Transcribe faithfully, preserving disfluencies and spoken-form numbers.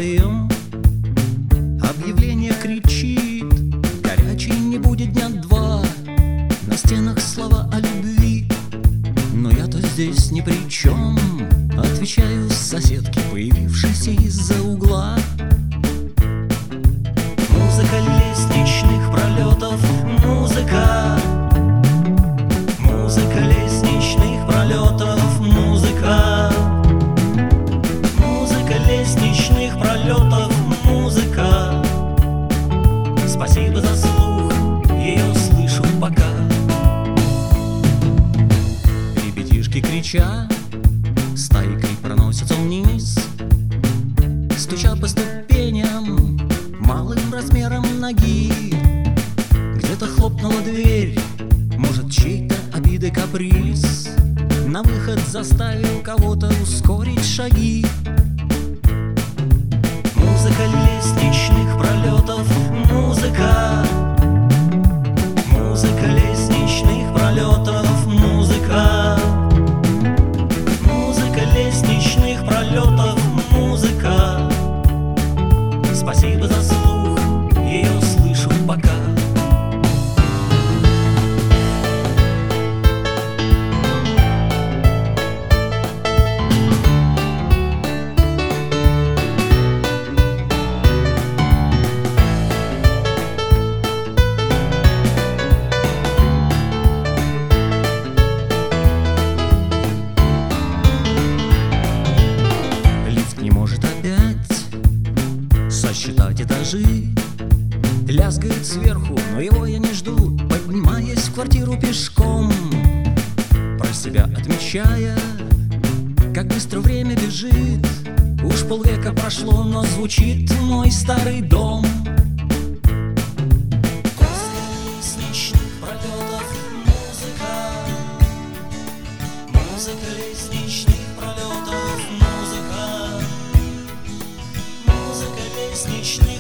своем объявление кричит: горячий не будет дня два. На стенах слова о любви, но я-то здесь ни при чем. Отвечаю соседке, появившейся из-за угла. Музыка лестничных пролетов, музыка. Музыка лестничных пролетов, музыка. Музыка лестничных пролетов, музыка. Спасибо за слух, ее слышу пока. Ребятишки крича стайкой проносятся вниз, стуча по ступеням малым размером ноги. Где-то хлопнула дверь, может, чей-то обиды каприз на выход заставил кого-то ускорить шаги. Музыка лестничных пролетов, музыка. Музыка лестничных пролетов, музыка. Музыка лестничных пролетов, музыка. Спасибо за слух, ее слышу пока. Не может опять сосчитать этажи. Лязгает сверху, но его я не жду, поднимаясь в квартиру пешком, про себя отмечая, как быстро время бежит. Уж полвека прошло, но звучит мой старый дом. Лестничных пролетов, музыка. Музыка лестничных пролетов, музыка. Музыка лестничных